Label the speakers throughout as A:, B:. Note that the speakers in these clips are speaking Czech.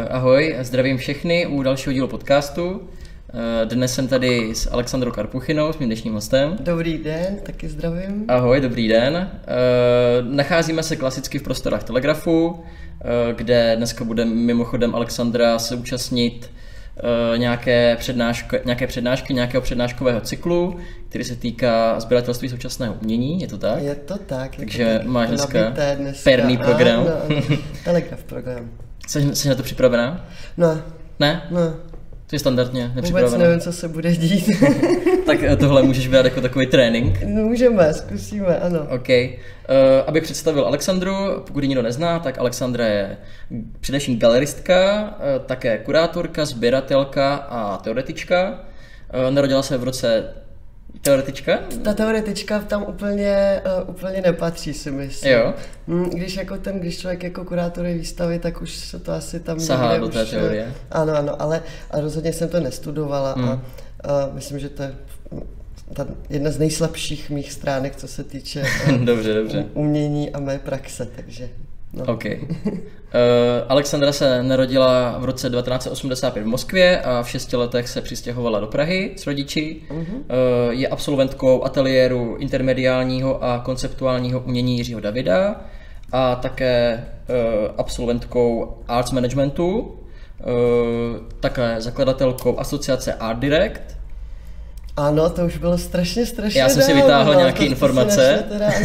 A: Ahoj, zdravím všechny u dalšího dílu podcastu. Dnes jsem tady s Alexandrou Karpuchinou, s mým dnešním hostem.
B: Dobrý den, taky zdravím.
A: Ahoj, dobrý den. Nacházíme se klasicky v prostorách Telegrafu, kde dneska bude mimochodem Alexandra se účastnit nějakého přednáškového cyklu, který se týká sběratelství současného umění, je to tak?
B: Je to tak.
A: Takže máš dneska perný program.
B: Ano, Telegraf program.
A: Jsi na to připravená?
B: No.
A: Ne?
B: No.
A: To je standardně nepřipravená.
B: Vůbec nevím, co se bude dít.
A: Tak tohle můžeš brát jako takový trénink.
B: No, můžeme, zkusíme, ano.
A: OK. Abych představil Alexandru, pokud ji nikdo nezná, tak Alexandra je především galeristka, také kurátorka, sběratelka a teoretička. Narodila se v roce teoretička?
B: Ta teoretička tam úplně nepatří, si myslím.
A: Jo.
B: Když člověk jako kurátoruje výstavy, tak už se to asi tam
A: sahá do té teorie.
B: Ano, ale rozhodně jsem to nestudovala a myslím, že to je jedna z nejslabších mých stránek, co se týče
A: dobře.
B: umění a mé praxe, takže no.
A: OK. Alexandra se narodila v roce 1985 v Moskvě a v 6 letech se přistěhovala do Prahy s rodiči. Je absolventkou ateliéru intermediálního a konceptuálního umění Jiřího Davida a také absolventkou arts managementu, také zakladatelkou asociace Art Direct.
B: Ano, to už bylo strašně
A: Já jsem si vytáhl nějaké informace.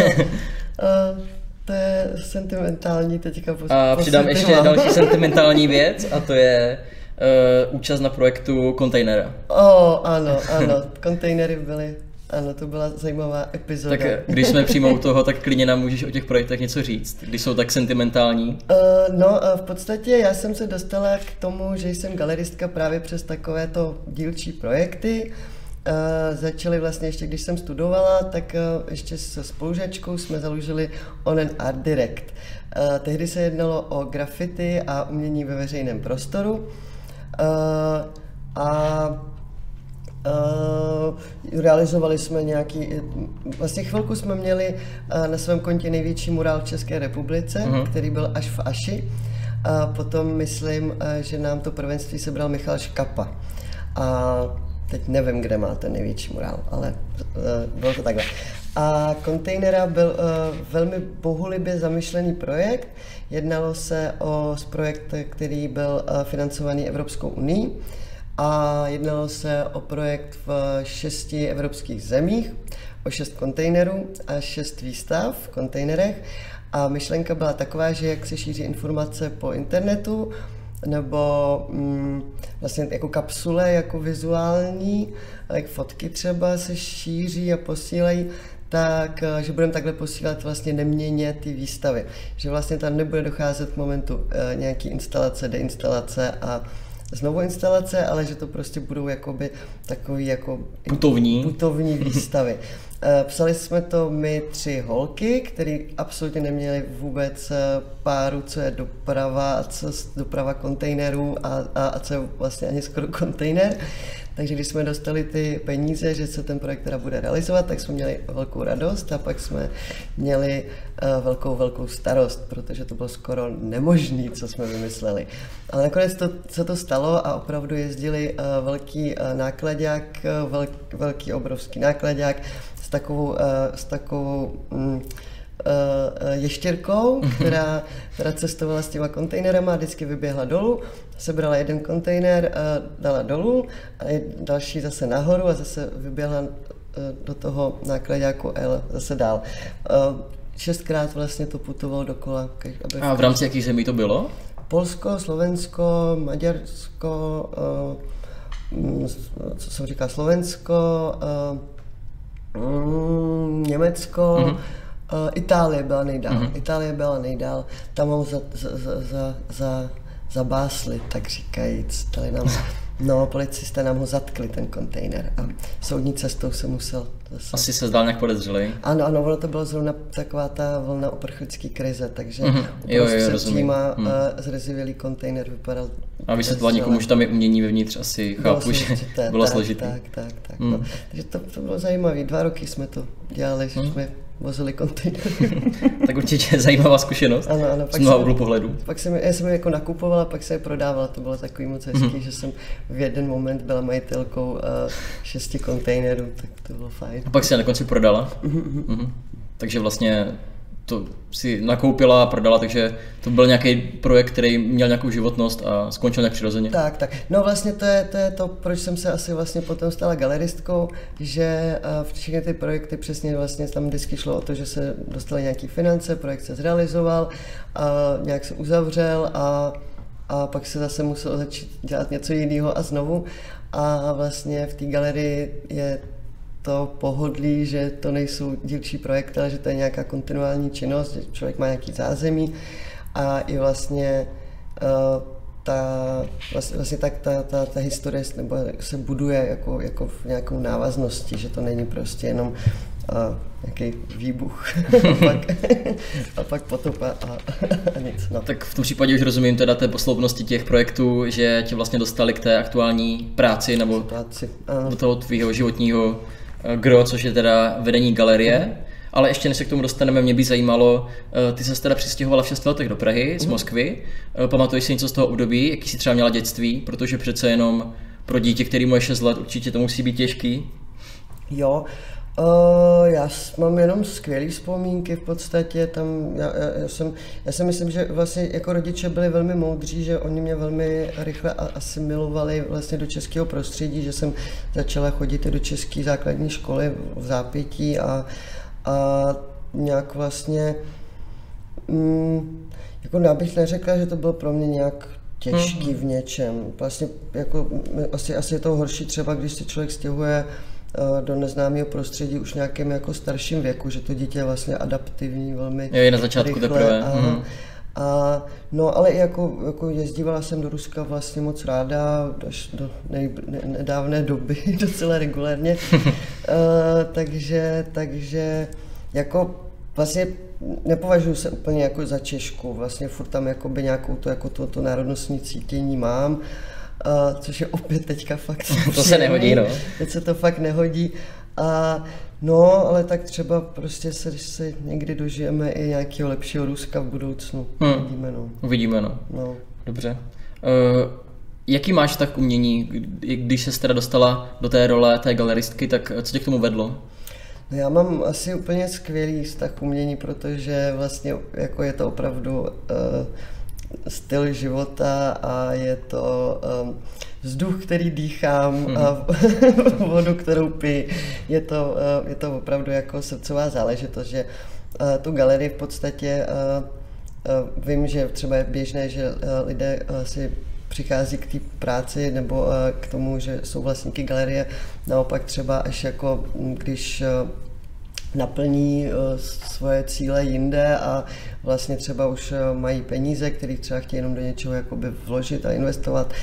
B: To je sentimentální teďka.
A: A přidám ještě další sentimentální věc a to je účast na projektu Kontejnera.
B: Ano, kontejnery byly, ano, to byla zajímavá epizoda.
A: Tak když jsme přímo u toho, tak klidně nám můžeš o těch projektech něco říct, když jsou tak sentimentální.
B: V podstatě já jsem se dostala k tomu, že jsem galeristka právě přes takovéto dílčí projekty. Začali vlastně ještě, když jsem studovala, tak ještě se spolužačkou jsme založili onen Art Direct. Tehdy se jednalo o graffiti a umění ve veřejném prostoru. Realizovali jsme vlastně chvilku jsme měli na svém kontě největší murál v České republice, který byl až v Aši. A potom myslím, že nám to prvenství sebral Michal Škapa. A teď nevím, kde má ten největší murál, ale bylo to takhle. A Kontejnera byl velmi bohulibě zamýšlený projekt. Jednalo se o projekt, který byl financovaný Evropskou unií a jednalo se o projekt v 6 evropských zemích, o 6 kontejnerů a 6 výstav v kontejnerech. A myšlenka byla taková, že jak se šíří informace po internetu, nebo vlastně jako kapsule, jako vizuální, jak fotky třeba se šíří a posílají, tak, že budeme takhle posílat vlastně neměnně ty výstavy. Že vlastně tam nebude docházet k momentu nějaký instalace, deinstalace a znovu instalace, ale že to prostě budou jakoby takový jako putovní výstavy. Psali jsme to my 3 holky, které absolutně neměly vůbec páru, co je doprava a co je doprava kontejnerů a co je vlastně ani skoro kontejner. Takže když jsme dostali ty peníze, že se ten projekt teda bude realizovat, tak jsme měli velkou radost a pak jsme měli velkou starost, protože to bylo skoro nemožné, co jsme vymysleli. Ale nakonec se to stalo a opravdu jezdili velký nákladák, velký obrovský nákladák s takovou ještěrkou, která cestovala s těma kontejnerama a vždycky vyběhla dolů, sebrala jeden kontejner, dala dolů a další zase nahoru a zase vyběhla do toho nákladáku a zase dál. 6krát vlastně to putovalo dokola.
A: A v rámci jakých zemí to bylo?
B: Polsko, Slovensko, Maďarsko, co jsem říkal, Slovensko, Německo, Itálie byla nejdál. Tam ho zabásli, tak říkajíc. Policisté nám ho zatkli, ten kontejner, a soudní cestou se musel zase...
A: Asi se zdál nějak podezřelej.
B: Ano, ono to bylo zrovna taková ta vlna uprchlické krize, takže
A: rozumím.
B: zrezivělý kontejner vypadal...
A: A vysvětlovat někomu, že tam je umění vevnitř, asi chápu, že bylo složitý.
B: Tak. Takže to bylo zajímavé. 2 roky jsme to dělali, že jsme vozili kontejnery.
A: Tak určitě zajímavá zkušenost.
B: Ano,
A: z mnoha úhlu pohledu.
B: Já jsem je jako nakupovala, pak se je prodávala, to bylo takový moc hezký, že jsem v jeden moment byla majitelkou 6 kontejnerů, tak to bylo fajn.
A: A pak si je na konci prodala? Takže vlastně to si nakoupila a prodala, takže to byl nějaký projekt, který měl nějakou životnost a skončil nějak přirozeně.
B: Tak. No vlastně to je to, proč jsem se asi vlastně potom stala galeristkou, že všechny ty projekty přesně vlastně tam vždycky šlo o to, že se dostaly nějaký finance, projekt se zrealizoval, a nějak se uzavřel a pak se zase muselo začít dělat něco jiného a znovu. A vlastně v té galerii je to pohodlí, že to nejsou dílčí projekty, ale že to je nějaká kontinuální činnost, že člověk má nějaký zázemí a i vlastně ta historie nebo se buduje jako v nějakou návaznosti, že to není prostě jenom nějaký výbuch a pak potopa a nic. No.
A: Tak v tom případě už rozumím teda té posloupnosti těch projektů, že tě vlastně dostali k té aktuální práci nebo do toho tvýho životního gro, což je teda vedení galerie. Ale ještě než se k tomu dostaneme, mě by zajímalo, ty se teda přistěhovala v 6 letech do Prahy z Moskvy. Pamatuješ si něco z toho období, jaký jsi třeba měla dětství, protože přece jenom pro dítě, který mu je 6 let, určitě to musí být těžký.
B: Jo, já mám jenom skvělé vzpomínky v podstatě, tam já si myslím, že vlastně jako rodiče byli velmi moudří, že oni mě velmi rychle asimilovali vlastně do českého prostředí, že jsem začala chodit do české základní školy v Zápětí a nějak vlastně, jako já bych neřekla, že to bylo pro mě nějak těžký v něčem, vlastně jako asi je to horší třeba, když se člověk stěhuje do neznámého prostředí už nějakém jako starším věku, že to dítě je vlastně adaptivní velmi
A: je na začátku
B: rychle,
A: teprve.
B: No ale jako jezdívala jsem do Ruska vlastně moc ráda, až do nedávné doby, docela regulérně, takže jako vlastně nepovažuji se úplně jako za Češku, vlastně furt tam jakoby nějakou to národnostní cítění mám, což je opět teďka fakt
A: to se nehodí, no.
B: Teď se to fakt nehodí. No, ale tak třeba prostě se někdy dožijeme i nějakého lepšího Ruska v budoucnu.
A: Uvidíme, no. Dobře. Jaký máš tak umění, když se teda dostala do té role té galeristky, tak co tě k tomu vedlo?
B: No, já mám asi úplně skvělý vztah k umění, protože vlastně jako je to opravdu styl života a je to vzduch, který dýchám a vodu, kterou piju. Je to opravdu jako srdcová záležitost, že tu galerii v podstatě vím, že třeba je běžné, že lidé si přichází k té práci nebo k tomu, že jsou vlastníky galerie, naopak třeba až jako když naplní svoje cíle jinde a vlastně třeba už mají peníze, které třeba chtějí jenom do něčeho jakoby vložit a investovat.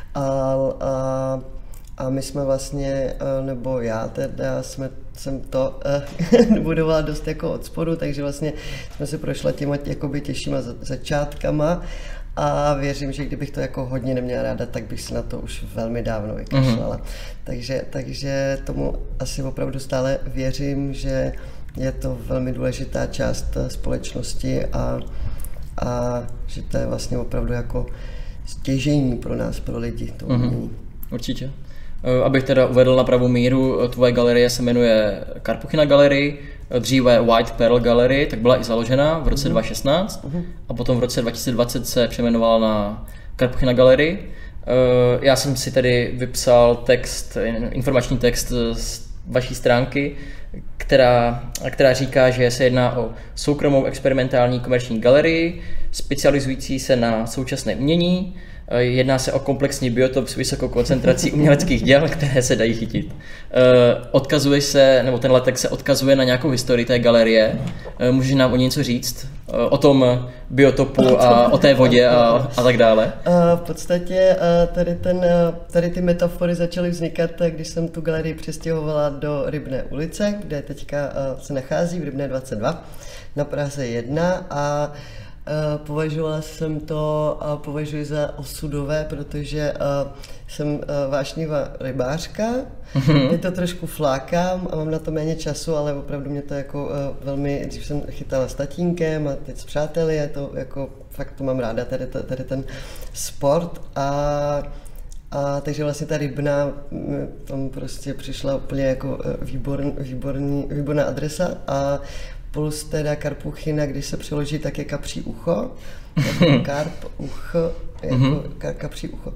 B: A my jsme vlastně, nebo já teda jsem to budovala dost jako od spodu, takže vlastně jsme se prošla těma jakoby těžšíma začátkama a věřím, že kdybych to jako hodně neměla ráda, tak bych se na to už velmi dávno vykašlala. Takže tomu asi opravdu stále věřím, že je to velmi důležitá část společnosti a že to je vlastně opravdu jako stěžejní pro nás, pro lidi, to umění.
A: Určitě. Abych teda uvedl na pravou míru, tvoje galerie se jmenuje Karpuchina Gallery, dříve White Pearl Gallery, tak byla i založena v roce 2016 a potom v roce 2020 se přejmenovala na Karpuchina Gallery. Já jsem si tedy vypsal informační text z vaší stránky, která říká, že se jedná o soukromou experimentální komerční galerii, specializující se na současné umění. Jedná se o komplexní biotop s vysokou koncentrací uměleckých děl, které se dají chytit. Odkazuješ se, nebo tenhle text se odkazuje na nějakou historii té galerie. Můžeš nám o něco říct? O tom biotopu a o té vodě a tak dále?
B: V podstatě tady ty metafory začaly vznikat, když jsem tu galerii přestěhovala do Rybné ulice, kde teďka se nachází v Rybné 22 na Praze 1 a Považovala jsem to a považuji za osudové, protože jsem vášnivá rybářka, mě to trošku flákám a mám na to méně času, ale opravdu mě to jako velmi, dřív jsem chytala s tatínkem a teď s přáteli, je to jako, fakt to mám ráda, tady ten sport a takže vlastně ta rybná tam prostě přišla úplně jako výborná adresa a plus teda karpuchina, když se přeloží, tak je kapří ucho, jako karp, ucho, jako kapří ucho.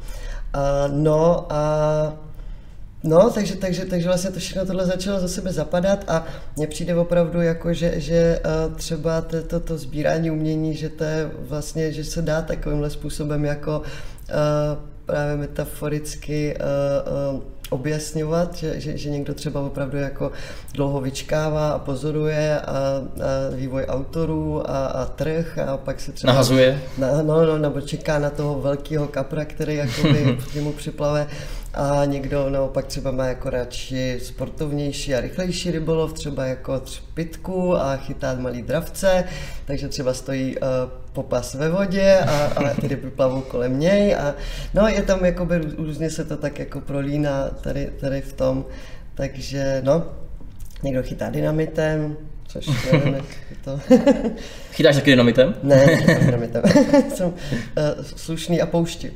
B: Takže vlastně to všechno tohle začalo za sebe zapadat a mně přijde opravdu jako, že třeba to sbírání umění, že to je vlastně, že se dá takovýmhle způsobem jako právě metaforicky objasňovat, že někdo třeba opravdu jako dlouho vyčkává a pozoruje a vývoj autorů a trh a pak se třeba
A: nahazuje.
B: Nebo čeká na toho velkého kapra, který jakoby mu připlave a někdo naopak třeba má jako radši sportovnější a rychlejší rybolov, třeba jako třpytku a chytá malý dravce, takže třeba stojí popas ve vodě a ty ryby plavou kolem něj a no je tam jakoby různě se to tak jako prolíná tady v tom, takže no, někdo chytá dynamitem, což nevím, jak to...
A: Chytáš taky dynamitem?
B: Ne, chytám dynamitem. Jsem slušný a pouštím.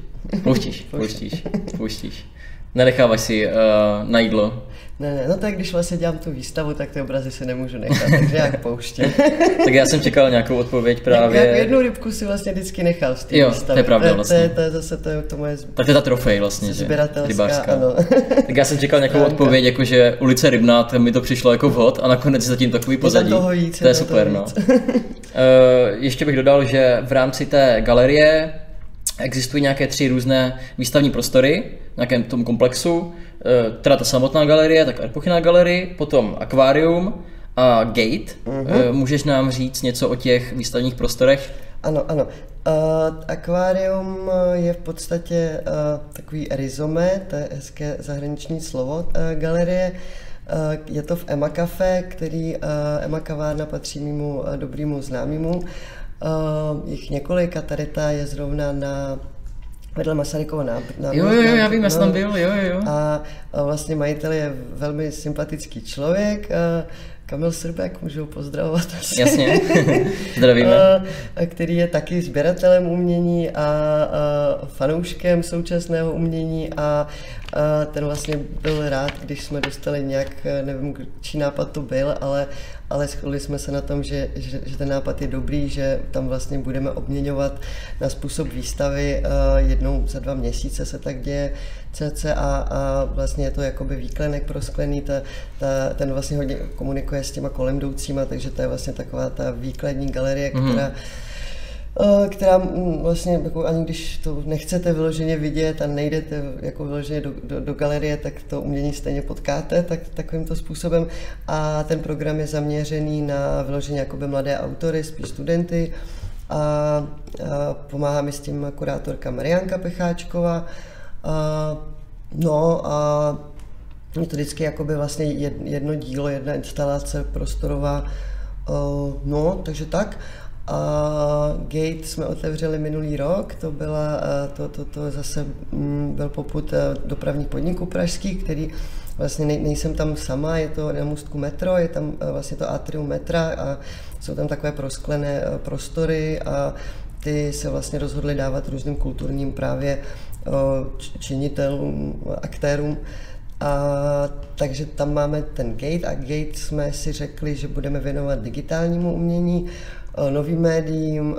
A: Pouštíš. Nenecháváš si na jídlo?
B: Ne, no tak když vlastně dělám tu výstavu, tak ty obrazy si nemůžu nechat, takže jak pouštím.
A: Tak já jsem čekal nějakou odpověď právě.
B: Jak jednu rybku si vlastně vždycky nechal z té výstavy.
A: To je pravda vlastně.
B: To je zase to moje
A: tak to je ta trofej vlastně,
B: sběratelská, ano.
A: Tak já jsem čekal nějakou odpověď, jakože ulice Rybná, tam mi to přišlo jako vhod a nakonec je zatím takový pozadí. To je super, no. Ještě bych dodal, že v rámci té galerie existují nějaké 3 různé výstavní prostory v nějakém tom komplexu, teda ta samotná galerie, tak Epochina galerie, potom akvárium a gate. Můžeš nám říct něco o těch výstavních prostorech?
B: Ano. Akvárium je v podstatě takový rezumé, to je hezké zahraniční slovo galerie. Je to v Emma Café, který Emma kavárna patří mému dobrému známému. Jich několik a tady ta je zrovna vedle Masarykova náměstí.
A: Jo, já vím, já jsem tam byl, jo.
B: A vlastně majitel je velmi sympatický člověk, Kamil Srbek, můžu ho pozdravovat asi.
A: Jasně, zdravíme.
B: Který je taky sběratelem umění a fanouškem současného umění a ten vlastně byl rád, když jsme dostali nějak, nevím, čí nápad to byl, ale shodli jsme se na tom, že ten nápad je dobrý, že tam vlastně budeme obměňovat na způsob výstavy jednou za 2 měsíce se tak děje a vlastně je to jakoby výklenek prosklený, ten vlastně hodně komunikuje s těma kolem jdoucíma, takže to je vlastně taková ta výkladní galerie, která vlastně, jako ani když to nechcete vyloženě vidět a nejdete jako vyloženě do galerie, tak to umění stejně potkáte takovýmto způsobem. A ten program je zaměřený na vyloženě jakoby mladé autory, spíš studenty. A pomáhá mi s tím kurátorka Marianka Pecháčková. A je to vždycky jakoby vlastně jedno dílo, jedna instalace prostorová. Takže tak. A Gate jsme otevřeli minulý rok, to zase byl popud dopravních podniků pražských, který vlastně nejsem tam sama, je to na můstku metro, je tam vlastně to atrium metra a jsou tam takové prosklené prostory a ty se vlastně rozhodli dávat různým kulturním právě činitelům, aktérům. Takže tam máme ten Gate a Gate jsme si řekli, že budeme věnovat digitálnímu umění, novým médiím,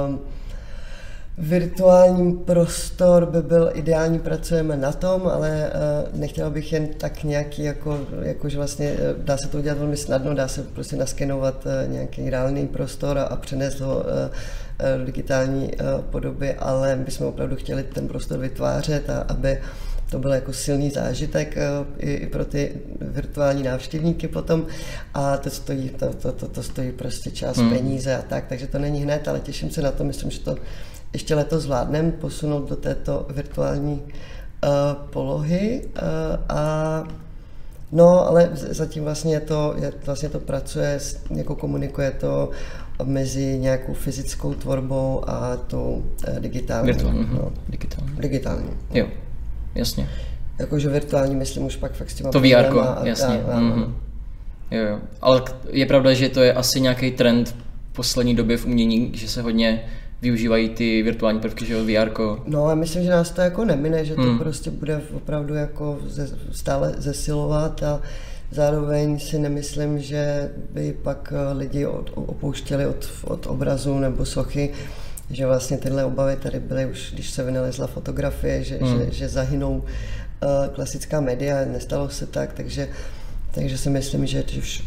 B: virtuální prostor by byl ideální, pracujeme na tom, ale nechtěla bych jen tak nějaký, že vlastně dá se to udělat velmi snadno, dá se prostě naskenovat nějaký reálný prostor a přenést ho do digitální podoby, ale my jsme opravdu chtěli ten prostor vytvářet a aby to byl jako silný zážitek i pro ty virtuální návštěvníky potom a to stojí prostě čas, peníze a tak, takže to není hned, ale těším se na to, myslím, že to ještě letos zvládneme posunout do této virtuální polohy No, ale zatím vlastně to pracuje, jako komunikuje to mezi nějakou fyzickou tvorbou a tou digitální. Digitální.
A: Jo, jasně.
B: Jakože virtuální myslím už pak fakt s těma
A: to VR, jasně. Jo. Ale je pravda, že to je asi nějaký trend poslední době v umění, že se hodně využívají ty virtuální prvky, že jo, VR.
B: No a myslím, že nás to jako nemine, že to prostě bude opravdu jako stále zesilovat a zároveň si nemyslím, že by pak lidi opouštěli od obrazu nebo sochy, že vlastně tyhle obavy tady byly už, když se vynalezla fotografie, že zahynou klasická média, nestalo se tak, takže si myslím, že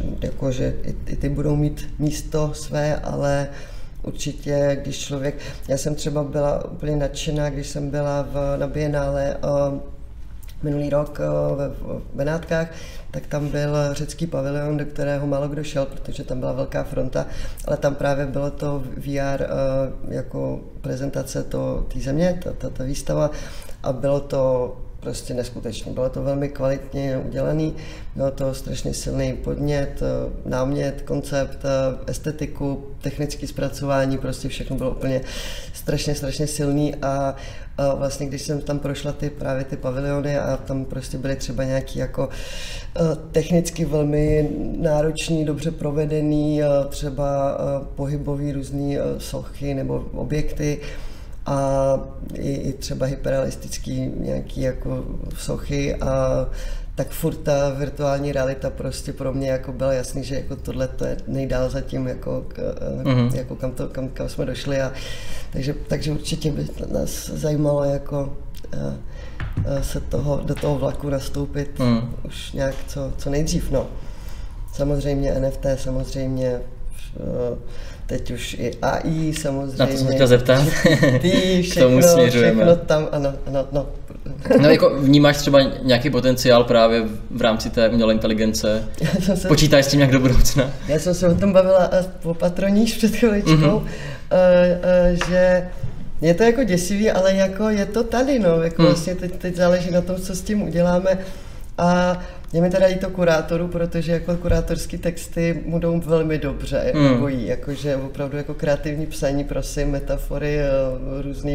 B: i ty budou mít místo své, ale určitě, když člověk, já jsem třeba byla úplně nadšená, když jsem byla na Bienále minulý rok v Benátkách, tak tam byl řecký pavilion, do kterého málo kdo šel, protože tam byla velká fronta, ale tam právě bylo to VR jako prezentace té země, ta výstava, a bylo to prostě neskutečné. Bylo to velmi kvalitně udělané, bylo to strašně silný podnět, námět, koncept, estetiku, technické zpracování, prostě všechno bylo úplně strašně silný a vlastně když jsem tam prošla právě ty paviliony a tam prostě byly třeba nějaký jako technicky velmi náročný, dobře provedený, třeba pohybový různý sochy nebo objekty, a i třeba hyperrealistický nějaký jako sochy, a tak furt ta virtuální realita prostě pro mě jako byla jasný, že jako tohle to je nejdál zatím jako, jako kam jsme došli, a takže určitě by nás zajímalo jako se do toho vlaku nastoupit už nějak co nejdřív, no. Samozřejmě NFT, samozřejmě teď už i AI, samozřejmě.
A: Na to jsem chtěl zeptat.
B: K tomu směřujeme. Všechno tam, ano.
A: No jako vnímáš třeba nějaký potenciál právě v rámci té umělé inteligence? Počítáš s tím nějak do budoucna?
B: Já jsem se o tom bavila po patroníž před chviličkou, že je to jako děsivý, ale jako je to tady, no. Jako vlastně teď záleží na tom, co s tím uděláme. A je mi teda i to kurátoru, protože jako kurátorský texty budou velmi dobře bojí, jakože opravdu jako kreativní psaní, prosím, metafory, různý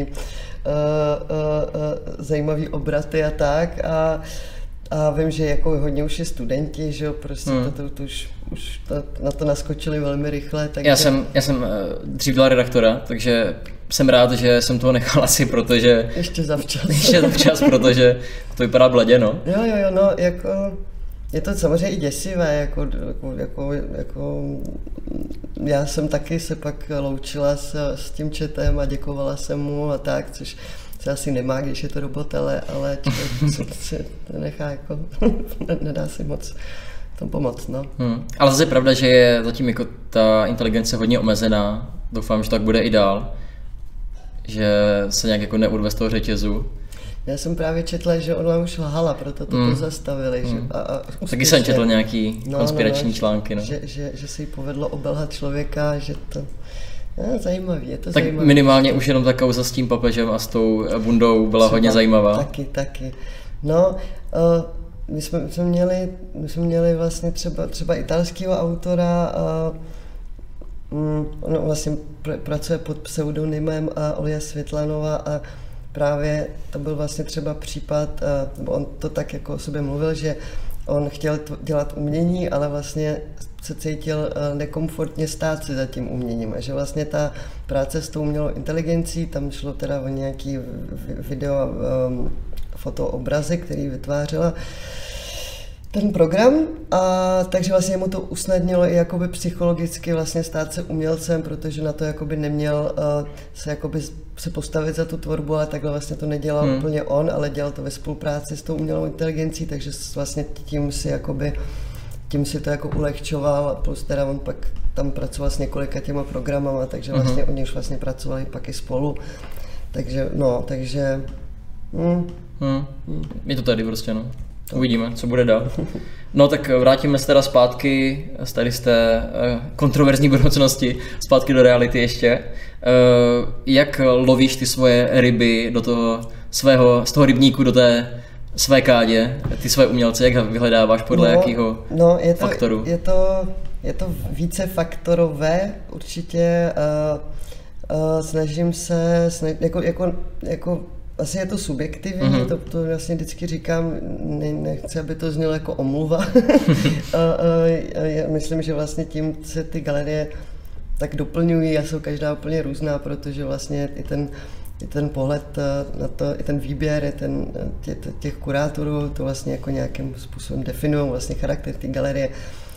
B: zajímavý obraty a tak, a vím, že jako hodně už je studenti, že jo, prostě to už na to naskočili velmi rychle. Takže...
A: Já jsem dřív dělal redaktora, takže jsem rád, že jsem toho nechal asi, protože...
B: Ještě
A: zavčas, protože to vypadá bledě, no.
B: Jo, no, jako... Je to samozřejmě i děsivé, jako já jsem taky se pak loučila s tím chatem a děkovala jsem mu a tak, což se asi nemá, když je to robot, ale člověk se nechá jako, nedá si moc tom pomoct, no.
A: Ale zase je pravda, že je zatím jako ta inteligence hodně omezená, doufám, že tak bude i dál, že se nějak jako neurve z toho řetězu.
B: Já jsem právě četla, že ona už lhala, proto to pozastavili.
A: Taky jsem četl nějaký konspirační články. No.
B: Že se jí povedlo obelhat člověka, že to je zajímavý, je to
A: tak
B: zajímavý.
A: Minimálně už jenom ta kauza s tím papežem a s tou bundou byla hodně zajímavá.
B: Taky. No, my jsme měli vlastně třeba italského autora, on vlastně pracuje pod pseudonymem Olja Světlanova, a právě to byl vlastně třeba případ, nebo on to tak jako o sobě mluvil, že on chtěl dělat umění, ale vlastně se cítil nekomfortně stát si za tím uměním, a že vlastně ta práce s tou umělou inteligencí, tam šlo teda o nějaký video a fotoobrazy, který vytvářela ten program, a takže vlastně mu to usnadnilo i jakoby psychologicky vlastně stát se umělcem, protože na to jakoby neměl se postavit za tu tvorbu, ale takhle vlastně to nedělal úplně on, ale dělal to ve spolupráci s tou umělou inteligencí, takže vlastně tím si to jako ulehčoval, a plus teda on pak tam pracoval s několika těma programama, takže vlastně oni už vlastně pracovali pak i spolu, takže
A: Je to tady prostě, no. Uvidíme, co bude dál. No tak vrátíme se teda zpátky z té kontroverzní budoucnosti, zpátky do reality ještě. Jak lovíš ty svoje ryby z toho rybníku do té své kádě, ty své umělce, jak vyhledáváš podle jakého faktoru?
B: Je to více faktorové, určitě snažím se, vlastně je to subjektivní, to vlastně vždycky říkám, nechci, aby to znělo jako omluva. Myslím, že vlastně tím se ty galerie tak doplňují a jsou každá úplně různá, protože vlastně i ten pohled na to, i ten výběr, těch kurátorů, to vlastně jako nějakým způsobem definují vlastně charakter té galerie.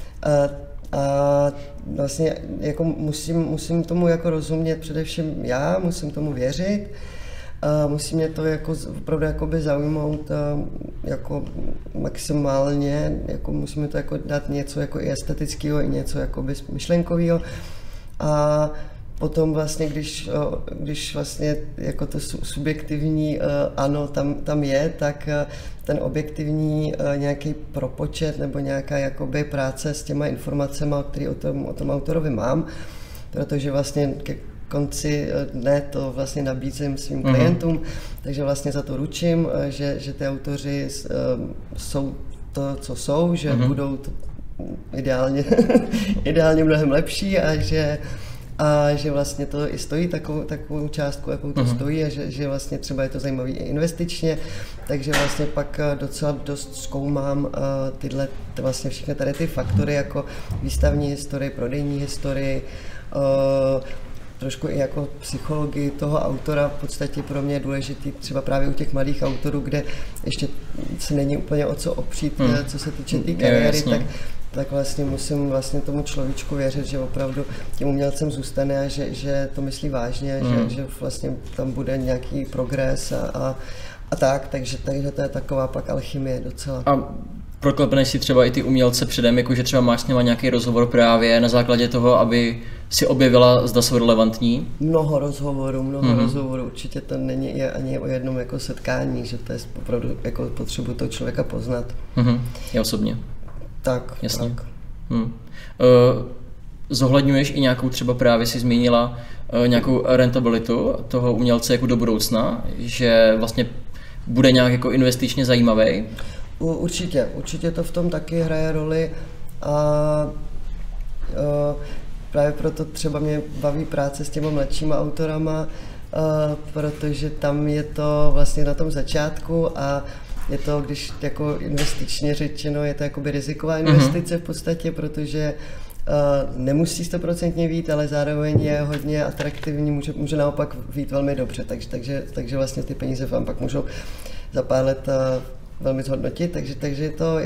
B: A vlastně jako musím tomu jako rozumět především já, musím tomu věřit, musí mě to jako opravdu jakoby zaujmout jako maximálně, jako musíme to jako dát něco jako i estetického, i něco jakoby myšlenkového. A potom vlastně, když vlastně jako to subjektivní ano tam je, tak ten objektivní nějaký propočet nebo nějaká jakoby práce s těma informacemi, které o tom autorovi mám, protože vlastně ke konci dne to vlastně nabízím svým klientům, takže vlastně za to ručím, že ty autoři jsou to, co jsou, že budou to ideálně mnohem lepší a že vlastně to i stojí takovou částku, jakou to stojí a že vlastně třeba je to zajímavý i investičně, takže vlastně pak docela dost zkoumám vlastně všechny tady ty faktory jako výstavní historii, prodejní historii, trošku i jako psychologii toho autora. V podstatě pro mě je důležitý třeba právě u těch mladých autorů, kde ještě se není úplně o co opřít, co se týče té kariéry, tak vlastně musím vlastně tomu človíčku věřit, že opravdu tím umělcem zůstane a že to myslí vážně, že vlastně tam bude nějaký progres a tak, takže to je taková pak alchymie docela.
A: A proklepneš si třeba i ty umělce předem, jakože třeba máš s nima nějaký rozhovor právě na základě toho, aby si objevila, zda jsou relevantní?
B: Mnoho rozhovorů, určitě to není ani o jednom jako setkání, že to je opravdu jako potřebu toho člověka poznat.
A: Já osobně.
B: Tak,
A: jasně.
B: Tak.
A: Zohledňuješ i nějakou třeba právě si zmínila nějakou rentabilitu toho umělce jako do budoucna, že vlastně bude nějak jako investičně zajímavý?
B: Určitě to v tom taky hraje roli a právě proto třeba mě baví práce s těma mladšíma autorama, protože tam je to vlastně na tom začátku a je to, když jako investičně řečeno, je to jakoby riziková investice v podstatě, protože nemusí 100% vít, ale zároveň je hodně atraktivní, může naopak vít velmi dobře, takže vlastně ty peníze vám pak můžou za pár let velmi zhodnotit, takže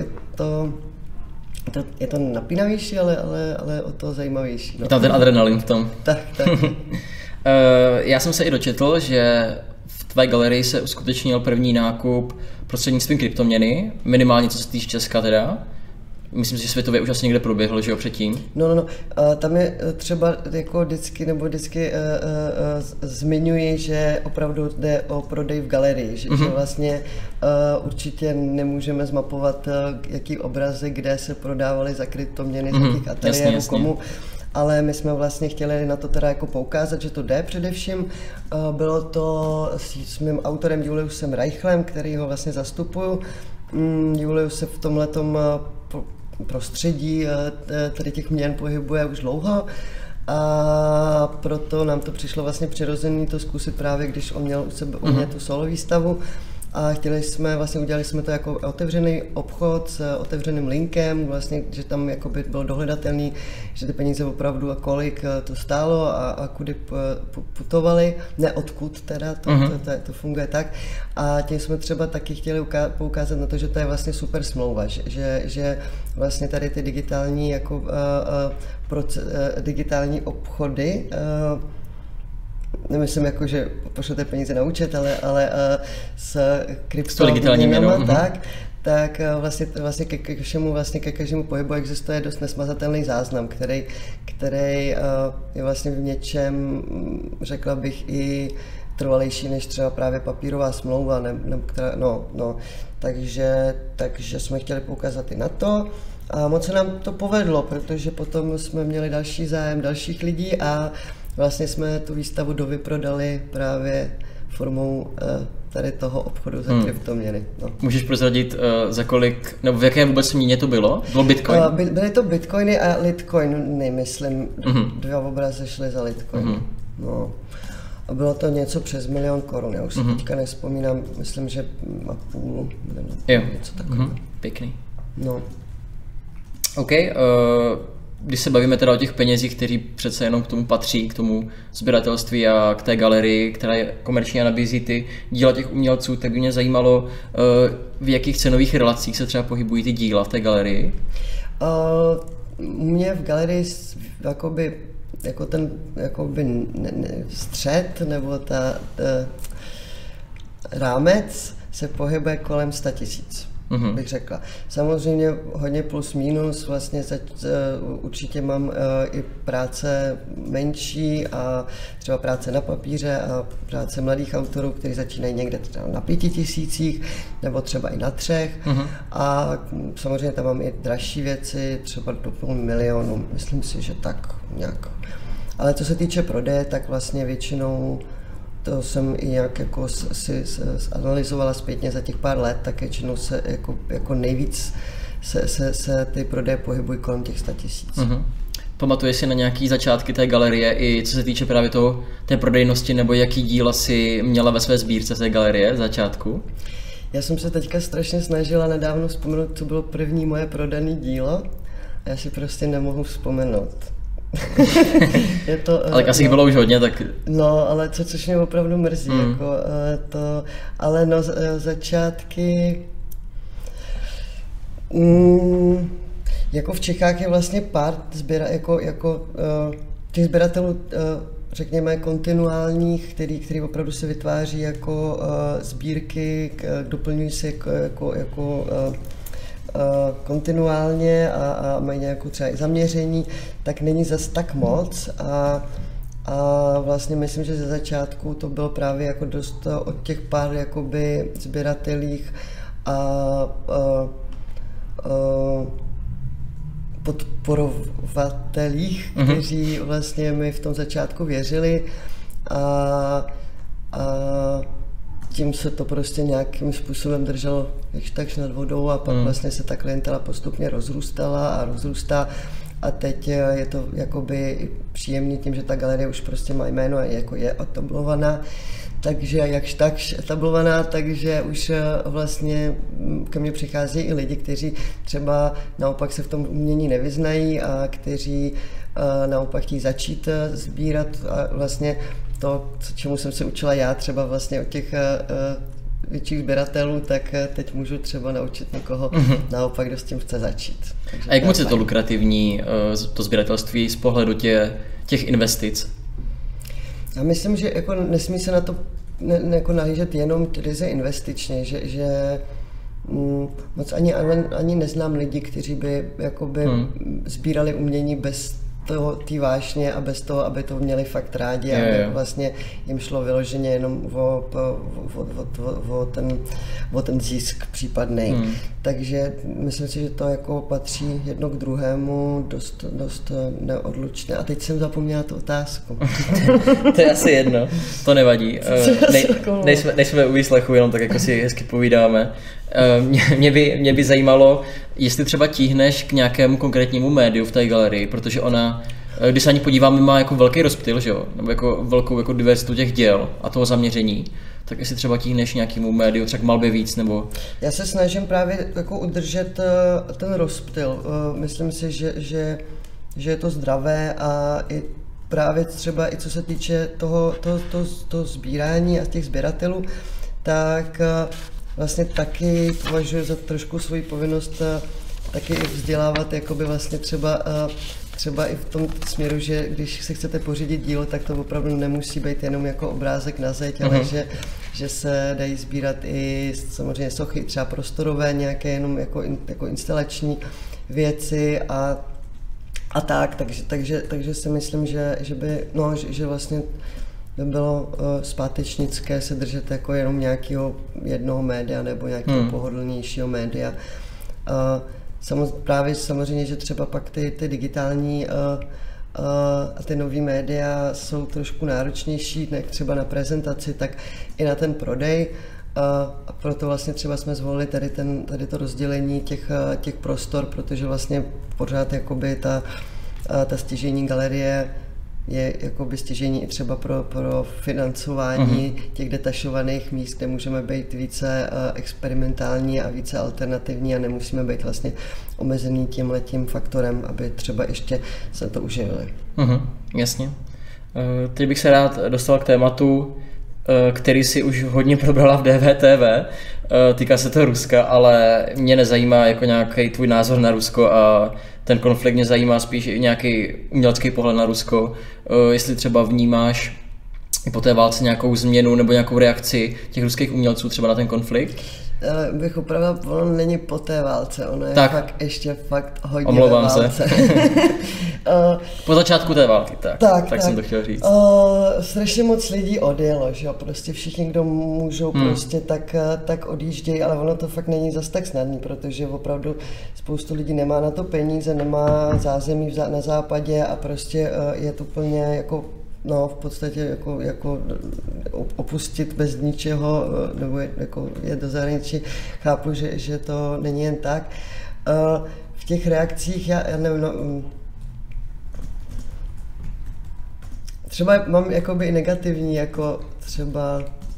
B: je to napínavější, ale o to zajímavější.
A: Je tam ten adrenalin v tom.
B: Tak.
A: Já jsem se i dočetl, že v tvé galerii se uskutečnil první nákup prostřednictvím kryptoměny, minimálně co se týče Česka teda. Myslím si, že světově už asi někde proběhlo, že jo, předtím.
B: No. Tam je třeba jako vždycky zmiňuji, že opravdu jde o prodej v galerii, že vlastně určitě nemůžeme zmapovat, jaký obrazy, kde se prodávaly za kryptoměny, z jakých ateliérů, komu. Ale my jsme vlastně chtěli na to teda jako poukázat, že to jde především. Bylo to s mým autorem Juliusem Reichlem, který ho vlastně zastupuju. Julius se v tomhletom prostředí tady těch měn pohybuje už dlouho a proto nám to přišlo vlastně přirozené to zkusit právě, když on měl u sebe tu solo výstavu. A udělali jsme to jako otevřený obchod s otevřeným linkem, vlastně, že tam jakoby bylo dohledatelný, že ty peníze opravdu a kolik to stálo a kudy putovaly, ne odkud teda, to funguje tak. A tím jsme třeba taky chtěli poukázat na to, že to je vlastně super smlouva, že vlastně tady ty digitální, jako, digitální obchody, nemyslím jako, že pošlete peníze na účet, ale s kryptoměnama, tak vlastně ke každému pohybu existuje dost nesmazatelný záznam, který je vlastně v něčem, řekla bych, i trvalejší než třeba právě papírová smlouva, takže jsme chtěli poukázat i na to. A moc se nám to povedlo, protože potom jsme měli další zájem dalších lidí a vlastně jsme tu výstavu dovyprodali právě formou tady toho obchodu za kryptoměny. No.
A: Můžeš prozradit za kolik, nebo v jaké vůbec měně to bylo? Bylo Bitcoin?
B: Byly to Bitcoiny a Litecoin, nemyslím. 2 obrazy šly za Litecoin. No. A bylo to něco přes 1 000 000 korun, já už si teďka nevzpomínám, myslím, že 1,5 nebo něco takového.
A: Pěkný.
B: No.
A: OK, když se bavíme teda o těch penězích, kteří přece jenom k tomu patří, k tomu sběratelství a k té galerii, která je komerčně nabízí ty díla těch umělců, tak by mě zajímalo, v jakých cenových relacích se třeba pohybují ty díla v té galerii?
B: U mě v galerii jako ten střed nebo ta rámec se pohybuje kolem 100 000, bych řekla. Samozřejmě hodně plus minus, vlastně určitě mám i práce menší a třeba práce na papíře a práce mladých autorů, kteří začínají někde třeba na 5 000 nebo třeba i na 3. A samozřejmě tam mám i dražší věci, třeba do 500 000, myslím si, že tak nějak. Ale co se týče prodeje, tak vlastně většinou to jsem i nějak jako si analyzovala zpětně za těch pár let, tak většinou se jako nejvíc se ty prodeje pohybují kolem těch 100 000.
A: Pamatuješ si na nějaký začátky té galerie, i co se týče právě té prodejnosti, nebo jaký díla si měla ve své sbírce té galerie v začátku?
B: Já jsem se teďka strašně snažila nedávno vzpomenout, co bylo první moje prodané dílo. A já si prostě nemohu vzpomenout.
A: Je to, ale asi jich bylo už hodně, tak...
B: No, ale což mě opravdu mrzí, jako to... Ale no, začátky... jako v Čechách je vlastně pár těch sběratelů, řekněme, kontinuálních, který opravdu se vytváří jako sbírky, doplňují se jako kontinuálně a mají nějakou třeba i zaměření, tak není zas tak moc a vlastně myslím, že ze začátku to bylo právě jako dost od těch pár jakoby sběratelích a podporovatelích, kteří vlastně mi v tom začátku věřili a tím se to prostě nějakým způsobem drželo takž nad vodou a pak vlastně se ta klientela postupně rozrůstala a rozrůstá a teď je to jakoby příjemný tím, že ta galerie už prostě má jméno a jako je etablovaná, takže jakž takž etablovaná, takže už vlastně ke mně přicházejí i lidi, kteří třeba naopak se v tom umění nevyznají a kteří naopak chtějí začít sbírat a vlastně to, čemu jsem se učila já třeba vlastně od těch větších sběratelů, tak teď můžu třeba naučit někoho naopak, kdo s tím chce začít. Takže
A: a jak moc je to lukrativní, to sběratelství z pohledu těch investic?
B: Já myslím, že jako nesmí se na to jako nahlížet jenom ryze investičně, že moc ani neznám lidi, kteří by jakoby sbírali umění bez té vášně a bez toho, aby to měli fakt rádi, aby vlastně jim šlo vyloženě jenom o ten zisk případný. Takže myslím si, že to jako patří jedno k druhému dost neodlučně. A teď jsem zapomněla tu otázku.
A: To je asi jedno, to nevadí. Nejsme u výslechu, jenom tak jako si hezky povídáme. Mě by zajímalo, jestli třeba tíhneš k nějakému konkrétnímu médiu v té galerii, protože ona, když se na ní podíváme, má jako velký rozptyl, že jo? Nebo jako velkou jako diverzitu těch děl a toho zaměření. Tak jestli třeba tíhneš nějakému médiu, třeba k malbě víc, nebo... Já
B: se snažím právě jako udržet ten rozptyl. Myslím si, že je to zdravé a i právě třeba i co se týče toho sbírání a těch sběratelů, tak vlastně taky považuji za trošku svoji povinnost taky vzdělávat jakoby vlastně třeba i v tom směru, že když se chcete pořídit dílo, tak to opravdu nemusí být jenom jako obrázek na zeď, ale že se dají sbírat i samozřejmě sochy, třeba prostorové, nějaké jenom jako instalační věci a tak, takže si myslím, že vlastně by bylo zpátečnické se držet jako jenom nějakého jednoho média nebo nějakého pohodlnějšího média. Právě samozřejmě, že třeba pak ty digitální a ty nový média jsou trošku náročnější, jak třeba na prezentaci, tak i na ten prodej. A proto vlastně třeba jsme zvolili tady to rozdělení těch prostor, protože vlastně pořád jakoby ta stěžejní galerie je jakoby stěžejní i třeba pro financování těch detašovaných míst, kde můžeme být více experimentální a více alternativní a nemusíme být vlastně omezený tímhletím faktorem, aby třeba ještě se to uživili.
A: Jasně. Teď bych se rád dostal k tématu, který si už hodně probrala v DVTV. Týká se to Ruska, ale mě nezajímá jako nějaký tvůj názor na Rusko a ten konflikt mě zajímá spíš i nějaký umělecký pohled na Rusko. Jestli třeba vnímáš po té válce nějakou změnu nebo nějakou reakci těch ruských umělců třeba na ten konflikt?
B: Bych opravdu, ono není po té válce, ono je fakt ještě hodně
A: Omlouvám
B: ve válce.
A: Se. Po začátku té války, tak jsem to chtěl říct.
B: Strašně moc lidí odjelo, že jo, prostě všichni, kdo můžou prostě tak odjíždějí, ale ono to fakt není zas tak snadný, protože opravdu spoustu lidí nemá na to peníze, nemá zázemí na západě a prostě je to úplně jako v podstatě jako opustit bez ničeho, nebo jako je do zahraničí, chápu, že to není jen tak. V těch reakcích, já nevím, třeba mám jakoby i negativní, jako třeba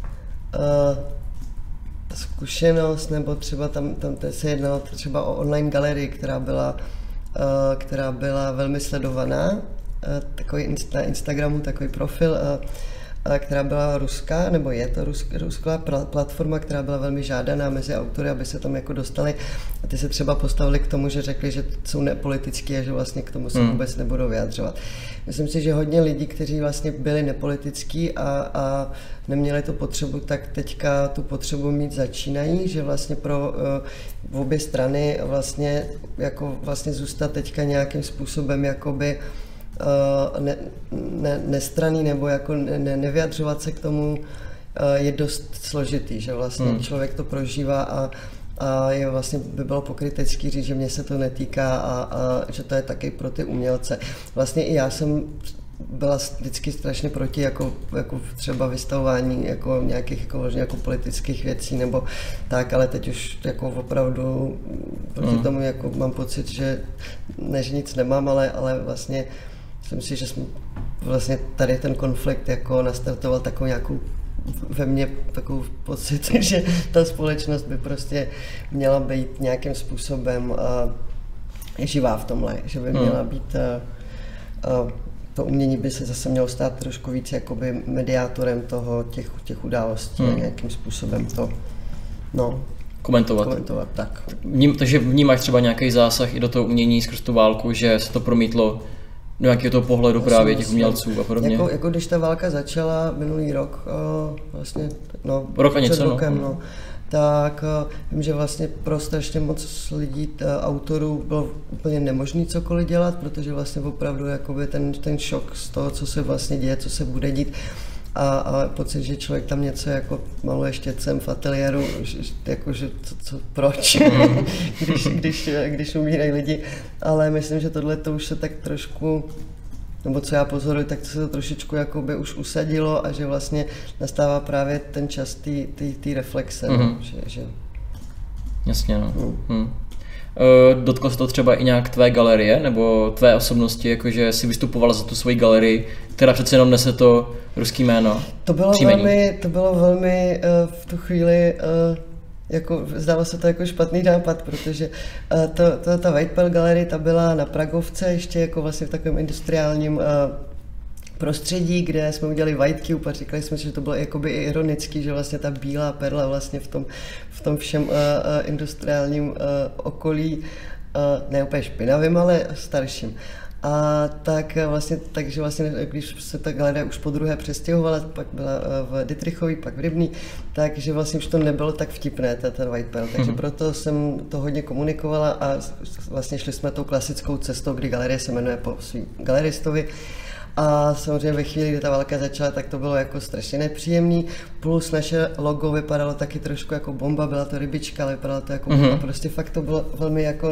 B: zkušenost, nebo třeba tam se jednalo třeba o online galerii, která byla velmi sledovaná, takový na Instagramu takový profil, která byla ruská, nebo je to ruská platforma, která byla velmi žádaná mezi autory, aby se tam jako dostali a ty se třeba postavili k tomu, že řekli, že jsou nepolitický a že vlastně k tomu se vůbec nebudou vyjadřovat. Myslím si, že hodně lidí, kteří vlastně byli nepolitický a neměli tu potřebu, tak teďka tu potřebu mít začínají, že vlastně pro obě strany vlastně zůstat teďka nějakým způsobem jakoby nestranný nebo jako nevyjadřovat se k tomu je dost složitý, že vlastně člověk to prožívá a je vlastně by bylo pokrytecký říct, že mě se to netýká a že to je taky pro ty umělce. Vlastně i já jsem byla vždycky strašně proti jako třeba vystavování jako nějakých jako politických věcí nebo tak, ale teď už jako opravdu proti tomu jako mám pocit, že než nic nemám, ale vlastně myslím si, že jsme vlastně tady ten konflikt jako nastartoval takovou nějakou ve mně takovou pocit, že ta společnost by prostě měla být nějakým způsobem živá v tomhle, že by měla být to umění by se zase mělo stát trošku víc jakoby mediátorem těch událostí a nějakým způsobem to komentovat tak.
A: Takže vnímáš třeba nějaký zásah i do toho umění skrz tu válku, že se to promítlo do nějakého toho pohledu právě těch umělců a podobně?
B: Jako když ta válka začala minulý rok, vlastně,
A: rok a něco,
B: rokem, tak vím, že vlastně pro strašně moc lidí, autorů bylo úplně nemožné cokoliv dělat, protože vlastně opravdu jakoby ten šok z toho, co se vlastně děje, co se bude dít a pocit, že člověk tam něco jako maluje štětcem v ateliéru, jakože proč, když umírají lidi, ale myslím, že tohle to už se tak trošku, nebo co já pozoruji, tak se to trošičku jakoby už usadilo a že vlastně nastává právě ten čas té reflexe. Že...
A: Jasně, Dotklo se to třeba i nějak tvé galerie nebo tvé osobnosti, jakože si vystupovala za tu svoji galerii, která přece jenom nese to ruský jméno?
B: To bylo velmi v tu chvíli jako zdálo se to jako špatný nápad, protože ta White Pearl galerie, ta byla na Pragovce, ještě jako vlastně v takovém industriálním prostředí, kde jsme udělali White Cube a říkali jsme, že to bylo jakoby i ironický, že vlastně ta bílá perla vlastně v tom všem industriálním okolí, ne úplně špinavým, ale starším. A takže vlastně, když se ta galerie už podruhé přestěhovala, pak byla v Dittrichově, pak v Rybný, takže vlastně už to nebylo tak vtipné, ten White Pearl, takže proto jsem to hodně komunikovala a vlastně šli jsme tou klasickou cestou, kdy galerie se jmenuje po svým galeristovi. A samozřejmě ve chvíli, kdy ta válka začala, tak to bylo jako strašně nepříjemný, plus naše logo vypadalo taky trošku jako bomba, byla to rybička, ale vypadalo to jako bomba, prostě fakt to bylo velmi jako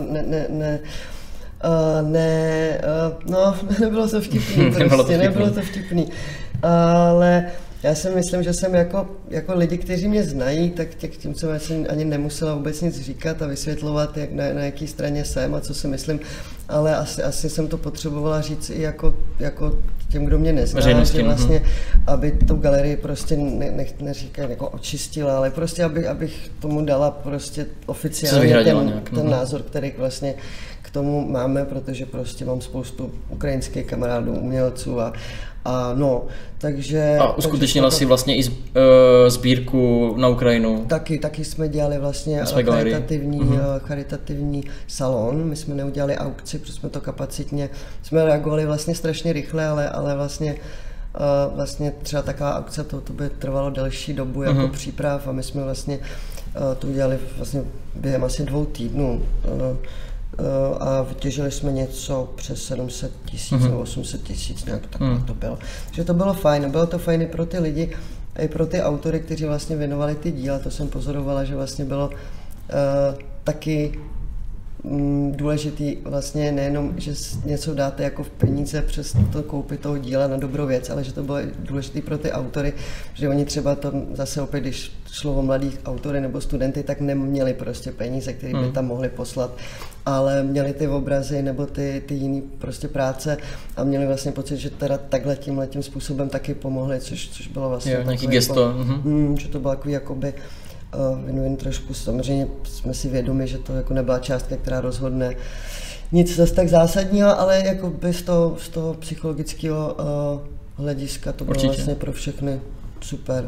B: nebylo to vtipný, prostě nebylo to vtipný, ale Já si myslím, že jsem jako lidi, kteří mě znají, tak tím jsem ani nemusela vůbec nic říkat a vysvětlovat, jak na jaký straně jsem a co si myslím, ale asi jsem to potřebovala říct i jako těm, kdo mě nezná, že vlastně, aby tu galerii prostě neříkám jako očistila, ale prostě abych tomu dala prostě oficiálně ten názor, který vlastně k tomu máme, protože prostě mám spoustu ukrajinských kamarádů, umělců a no, takže...
A: A uskutečnila si vlastně i sbírku na Ukrajinu.
B: Taky jsme dělali vlastně charitativní salon, my jsme neudělali aukci, protože jsme to kapacitně, jsme reagovali vlastně strašně rychle, ale vlastně třeba taková aukce, to by trvalo delší dobu jako příprav a my jsme vlastně to udělali vlastně během asi 2 týdnů. A vytěžili jsme něco přes 700 000 nebo 800 000, nějak takhle to bylo. Takže to bylo fajn, bylo to fajn i pro ty lidi, i pro ty autory, kteří vlastně věnovali ty díla, to jsem pozorovala, že vlastně bylo taky důležitý vlastně nejenom, že něco dáte jako v peníze přes to koupit toho díla na dobrou věc, ale že to bylo důležitý pro ty autory, že oni třeba to zase opět, když šlo o mladých autory nebo studenty, tak neměli prostě peníze, které by tam mohli poslat, ale měli ty obrazy nebo ty jiný prostě práce a měli vlastně pocit, že teda takhle tímhletím způsobem taky pomohli, což bylo vlastně
A: nějaký gesto.
B: Že to bylo takový jakoby win-win trošku. Samozřejmě jsme si vědomi, že to jako nebyla částka, která rozhodne nic zase tak zásadního, ale jako by z toho psychologického hlediska to bylo vlastně pro všechny super.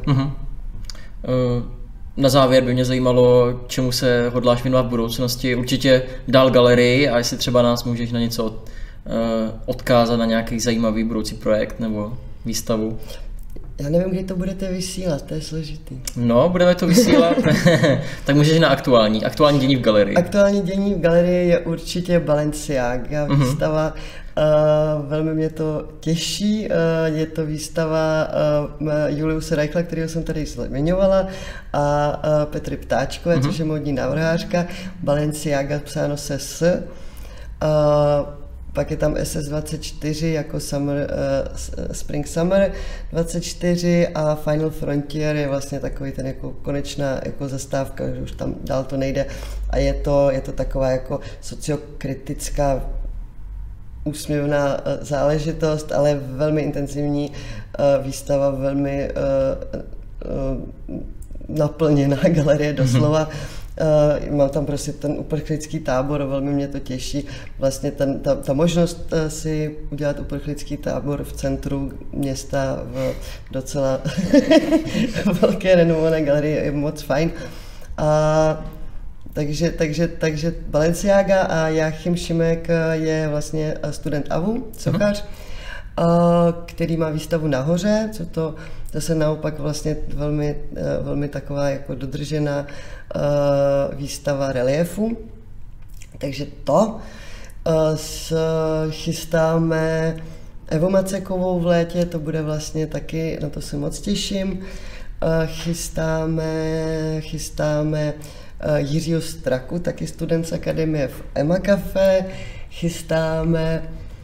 A: Na závěr by mě zajímalo, čemu se hodláš věnovat v budoucnosti. Určitě dál galerii a jestli třeba nás můžeš na něco odkázat, na nějaký zajímavý budoucí projekt nebo výstavu.
B: Já nevím, kdy to budete vysílat, to je složitý.
A: No, budeme to vysílat, tak můžeš na aktuální dění v galerii.
B: Aktuální dění v galerii je určitě Balenciaga výstava. Velmi mě to těší, je to výstava Juliuse Reichla, kterého jsem tady zmiňovala, a Petry Ptáčkové, což je módní návrhářka, Balenciaga psáno se S. Pak je tam SS24 jako Spring Summer 24 a Final Frontier je vlastně takový ten jako konečná jako zastávka, že už tam dál to nejde a je to taková jako sociokritická úsměvná záležitost, ale velmi intenzivní výstava, velmi naplněná galerie doslova. Mám tam prostě ten uprchlický tábor, velmi mě to těší. Vlastně ta možnost si udělat uprchlický tábor v centru města v docela velké renomované galerii je moc fajn. Takže Balenciaga a Jáchym Šimek je vlastně student AVU, sochař, který má výstavu nahoře, co to zase naopak vlastně velmi taková jako dodržená výstava reliefu. Takže to chystáme Evu Macekovou v létě, to bude vlastně taky, na to se moc těším. Chystáme Jiřího Straku, taky student z akademie v Emma Café. Chystáme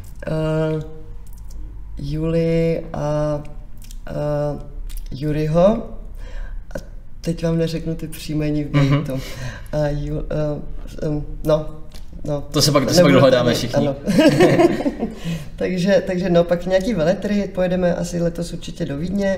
B: Julii a Juriho. A teď vám neřeknu ty příjmení v Bejtu. No.
A: To se pak dohledáme všichni.
B: Ano. takže no, pak nějaký veletry, pojedeme asi letos určitě do Vídně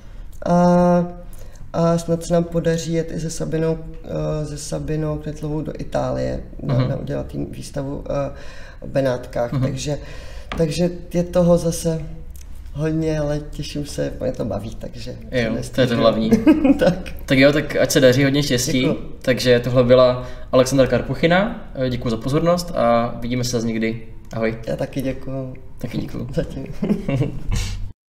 B: a snad se nám podaří jet i se Sabinou Knetlovou do Itálie na udělat jim výstavu o Benátkách, takže je toho zase hodně, ale těším se, mě to baví, takže...
A: Jo, to je to hlavní. Tak jo, tak ať se daří, hodně štěstí. Děkuju. Takže tohle byla Alexandra Karpuchina, děkuji za pozornost a vidíme se zase někdy. Ahoj.
B: Já taky děkuju.
A: Taky děkuju.
B: Zatím.